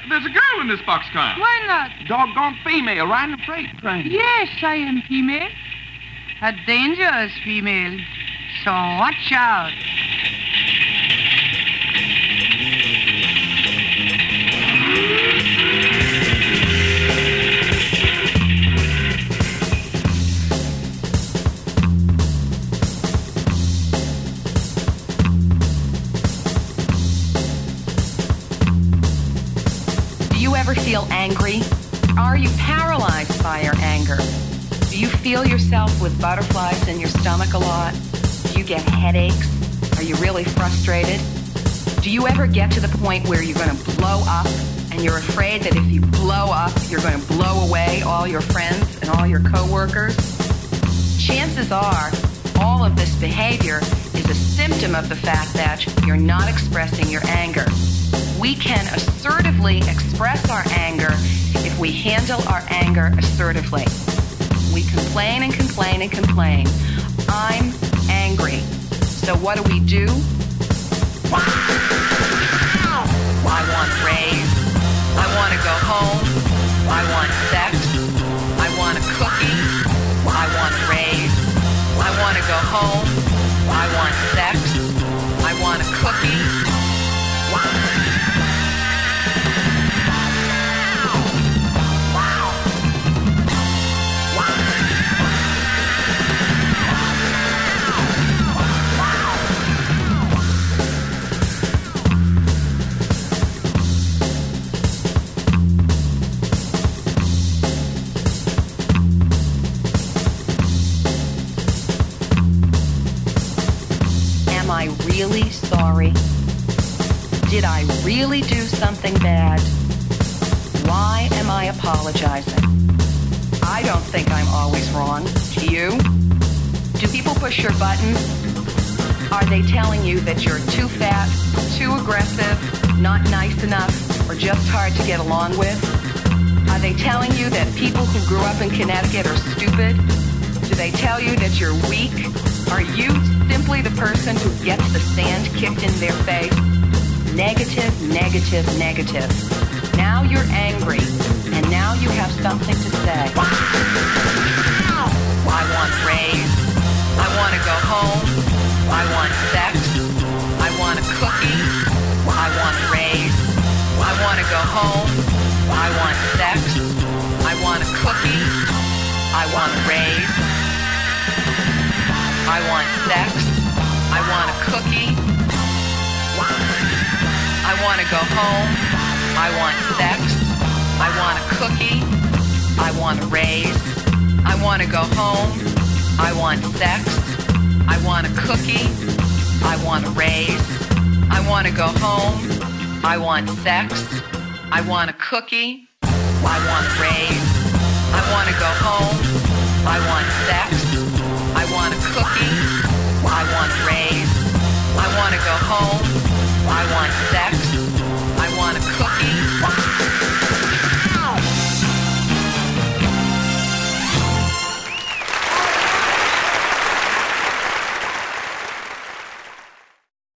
There's a girl in this boxcar. Why not? Doggone female riding a freight train. Yes, I am female. A dangerous female. So watch out. Do you ever feel angry? Are you paralyzed by your anger? Do you feel yourself with butterflies in your stomach a lot? Do you get headaches? Are you really frustrated? Do you ever get to the point where you're going to blow up and you're afraid that if you blow up, you're going to blow away all your friends and all your coworkers? Chances are all of this behavior is a symptom of the fact that you're not expressing your anger. We can assertively express our anger if we handle our anger assertively. We complain and complain and complain. I'm angry. So what do? I want raise. I want to go home. I want sex. I want a cookie. I want raise. I want to go home. I want sex. I want a cookie. Am I really sorry? Did I really do something bad? Why am I apologizing? I don't think I'm always wrong. Do you? Do people push your buttons? Are they telling you that you're too fat, too aggressive, not nice enough, or just hard to get along with? Are they telling you that people who grew up in Connecticut are stupid? Do they tell you that you're weak? Are you simply the person who gets the sand kicked in their face? Negative, negative, negative. Now you're angry, and now you have something to say. I want raise. I want to go home. I want sex. I want a cookie. I want raise. I want to go home. I want sex. I want a cookie. I want raise. I want sex. I want a cookie. I want to go home. I want sex. I want a cookie. I want a raise. I want to go home. I want sex. I want a cookie. I want a raise. I want to go home. I want sex. I want a cookie. I want a raise. I want to go home. I want sex. I want a cookie. I want a raise. I want to go home. I want sex. I want a cookie.